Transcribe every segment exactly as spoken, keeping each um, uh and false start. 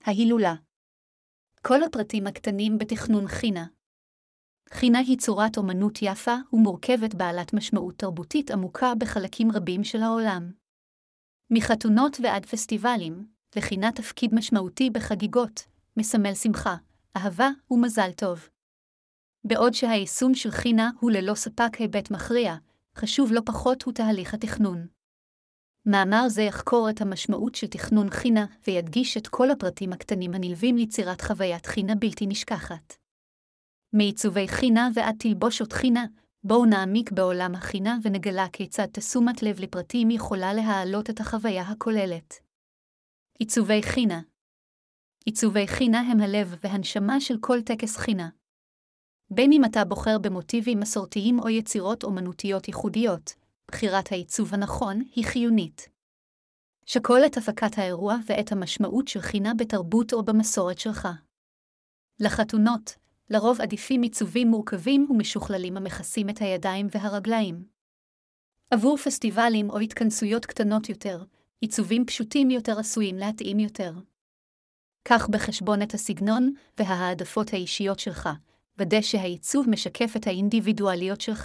ההילולה. כל הפרטים הקטנים בתכנון חינה. חינה היא צורת אומנות יפה ומורכבת בעלת משמעות תרבותית עמוקה בחלקים רבים של העולם. מחתונות ועד פסטיבלים, לחינה תפקיד משמעותי בחגיגות, מסמל שמחה, אהבה ומזל טוב. בעוד שהיישום של חינה הוא ללא ספק היבט מכריע, חשוב לא פחות הוא תהליך התכנון. מאמר זה יחקור את המשמעות של תכנון חינה וידגיש את כל הפרטים הקטנים הנלווים ליצירת חוויית חינה בלתי נשכחת. מעיצובי חינה ועד תלבושות חינה, בואו נעמיק בעולם החינה ונגלה כיצד תשומת לב לפרטים יכולה להעלות את החוויה הכוללת. עיצובי חינה. עיצובי חינה הם הלב והנשמה של כל טקס חינה. בין אם אתה בוחר במוטיבים מסורתיים או יצירות אומנותיות ייחודיות, בחירת העיצוב הנכון היא חיונית. שקול את הפקת האירוע ואת המשמעות של חינה בתרבות או במסורת שלך. לחתונות, לרוב עדיפים עיצובים מורכבים ומשוכללים המכסים את הידיים והרגליים. עבור פסטיבלים או התכנסויות קטנות יותר, עיצובים פשוטים יותר עשויים להתאים יותר. קח בחשבון את הסגנון וההעדפות האישיות שלך, ודא שהעיצוב משקף את האינדיבידואליות שלך.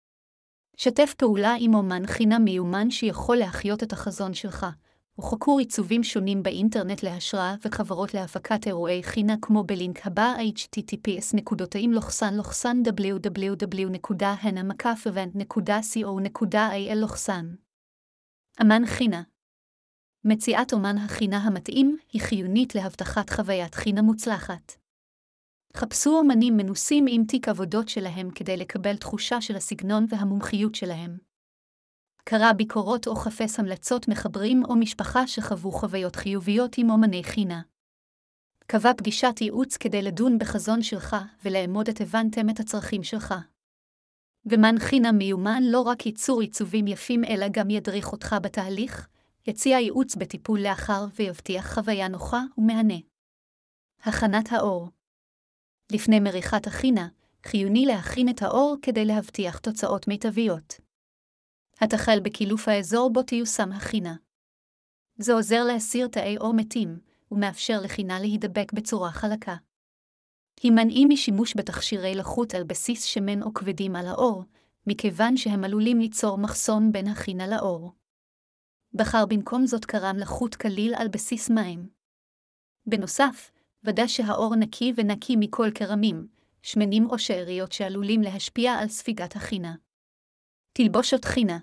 שתף פעולה עם אומן חינה מיומן שיכול להחיות את החזון שלך, וחקור עיצובים שונים באינטרנט להשראה וחברות להפקת אירועי חינה כמו בלינק הבא אייץ' טי טי פי אס דבליו דבליו דבליו נקודה הנה מקף איבנט נקודה קו נקודה איי אל. אמן חינה. מציאת אומן החינה המתאים היא חיונית להבטחת חוויית חינה מוצלחת. חפשו אומנים מנוסים עם תיק עבודות שלהם כדי לקבל תחושה של הסגנון והמומחיות שלהם. קרא ביקורות או חפש המלצות מחברים או משפחה שחוו חוויות חיוביות עם אומני חינה. קבע פגישת ייעוץ כדי לדון בחזון שלך ולאמוד את הבנתם את הצרכים שלך. אומן חינה מיומן לא רק ייצור עיצובים יפים אלא גם ידריך אותך בתהליך, יציע ייעוץ בטיפול לאחר ויבטיח חוויה נוחה ומהנה. הכנת האור. לפני מריחת החינה, חיוני להכין את האור כדי להבטיח תוצאות מיטביות. התחל בקילוף האזור בו תיושם החינה. זה עוזר להסיר תאי אור מתים, ומאפשר לחינה להידבק בצורה חלקה. הימנעי משימוש בתכשירי לחות על בסיס שמן או כבדים על האור, מכיוון שהם עלולים ליצור מחסום בין החינה לאור. בחר במקום זאת קרם לחות קליל על בסיס מים. בנוסף, ודא שהאור נקי ונקי מכל קרמים, שמנים או שאריות שעלולים להשפיע על ספיגת החינה. תלבושות חינה.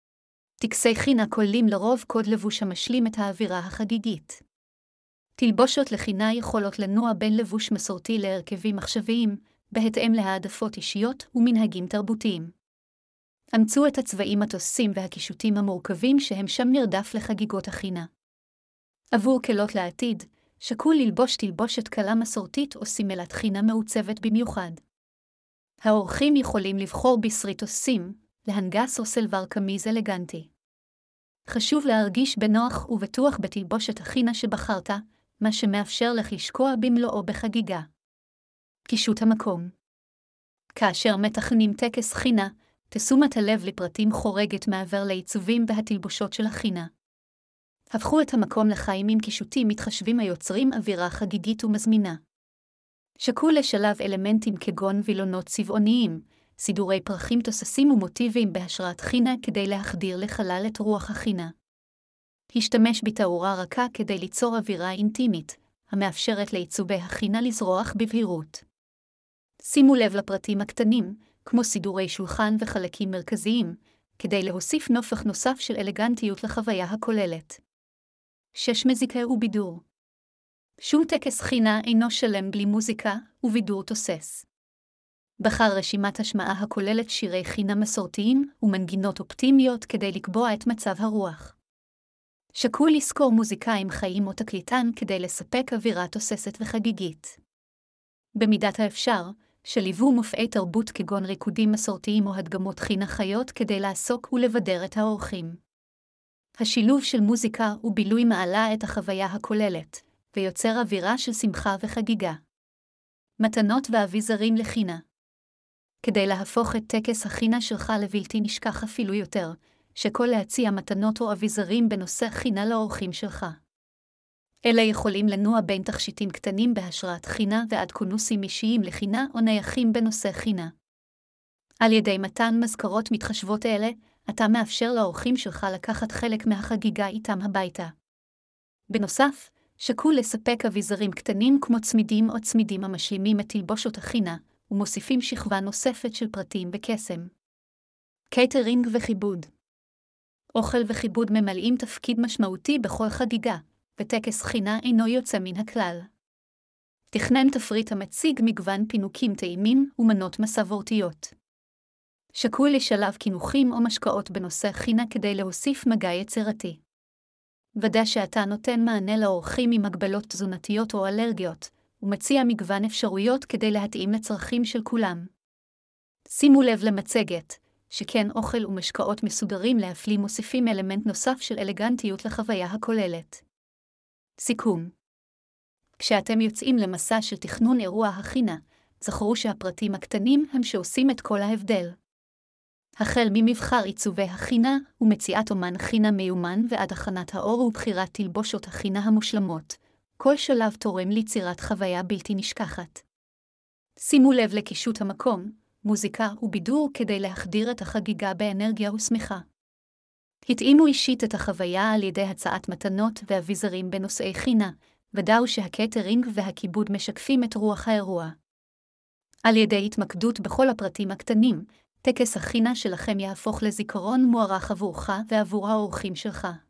טקסי חינה כוללים לרוב קוד לבוש המשלים את האווירה החגיגית. תלבושות לחינה יכולות לנוע בין לבוש מסורתי להרכבים עכשוויים, בהתאם להעדפות אישיות ומנהגים תרבותיים. אמצו את הצבעים התוססים והקישוטים המורכבים שהם שם נרדף לחגיגות החינה. עבור קלות לעתיד, שקול ללבוש תלבושת קלה מסורתית או סימלת חינה מעוצבת במיוחד. האורחים יכולים לבחור בשרי תוססים, להנגס או סלבר קמיז אלגנטי. חשוב להרגיש בנוח ובטוח בתלבושת החינה שבחרת, מה שמאפשר לך לשקוע במלואו בחגיגה. קישוט המקום. כאשר מתכננים טקס חינה, תשומת הלב לפרטים חורגת מעבר לעיצובים והתלבושות של החינה. הפכו את המקום לחיים עם קישוטים מתחשבים היוצרים אווירה חגיגית ומזמינה. שקול לשלב אלמנטים כגון וילונות צבעוניים, סידורי פרחים תוססים ומוטיבים בהשראת חינה כדי להחדיר לחלל את רוח החינה. השתמש בתאורה רכה כדי ליצור אווירה אינטימית, המאפשרת לעיצובי החינה לזרוח בבהירות. שימו לב לפרטים הקטנים, כמו סידורי שולחן וחלקים מרכזיים, כדי להוסיף נופך נוסף של אלגנטיות לחוויה הכוללת. שש מזיקה ובידור. שום טקס חינה אינו שלם בלי מוזיקה ובידור תוסס. בחר רשימת השמעה הכוללת שירי חינה מסורתיים ומנגינות אופטימיות כדי לקבוע את מצב הרוח. שקול לזכור מוזיקאים חיים או תקליטן כדי לספק אווירה תוססת וחגיגית. במידת האפשר, שליוו מופעי תרבות כגון ריקודים מסורתיים או הדגמות חינה חיות כדי לעסוק ולבדר את האורחים. השילוב של מוזיקה ובילוי מעלה את החוויה הכוללת, ויוצר אווירה של שמחה וחגיגה. מתנות ואביזרים לחינה. כדי להפוך את טקס החינה שלך לבלתי נשכח אפילו יותר, שכל להציע מתנות או אביזרים בנושא חינה לאורחים שלך. אלה יכולים לנוע בין תכשיטים קטנים בהשראת חינה ועד כונוסים אישיים לחינה או נייחים בנושא חינה. על ידי מתן מזכרות מתחשבות אלה, אתה מאפשר לאורחים שלך לקחת חלק מהחגיגה איתם הביתה. בנוסף, שקול לספק אביזרים קטנים כמו צמידים או צמידים המשלימים את תלבושות החינה, ומוסיפים שכבה נוספת של פרטים וקסם. קייטרינג וכיבוד. אוכל וכיבוד ממלאים תפקיד משמעותי בכל חגיגה, וטקס חינה אינו יוצא מן הכלל. תכנן תפריט המציג מגוון פינוקים טעימים ומנות מסוורתיות. שקול לשלב קינוחים או משקאות בנושא חינה כדי להוסיף מגע יצירתי. ודא שאתה נותן מענה לאורחים עם הגבלות תזונתיות או אלרגיות, ומציע מגוון אפשרויות כדי להתאים לצרכים של כולם. שימו לב למצגת, שכן אוכל ומשקאות מסודרים להפליא מוסיפים אלמנט נוסף של אלגנטיות לחוויה הכוללת. סיכום. כשאתם יוצאים למסע של תכנון אירוע החינה, זכרו שהפרטים הקטנים הם שעושים את כל ההבדל. החל ממבחר עיצובי החינה ומציאת אומן חינה מיומן ועד הכנת האור ובחירת תלבושות החינה המושלמות, כל שלב תורם ליצירת חוויה בלתי נשכחת. שימו לב לקישוט המקום, מוזיקה ובידור כדי להחדיר את החגיגה באנרגיה ושמחה. התאימו אישית את החוויה על ידי הצעת מתנות ואביזרים בנושאי חינה, ודאו שהקייטרינג והכיבוד משקפים את רוח האירוע. על ידי התמקדות בכל הפרטים הקטנים, טקס החינה שלכם יהפוך לזיכרון מוערך עבורך ועבור האורחים שלך.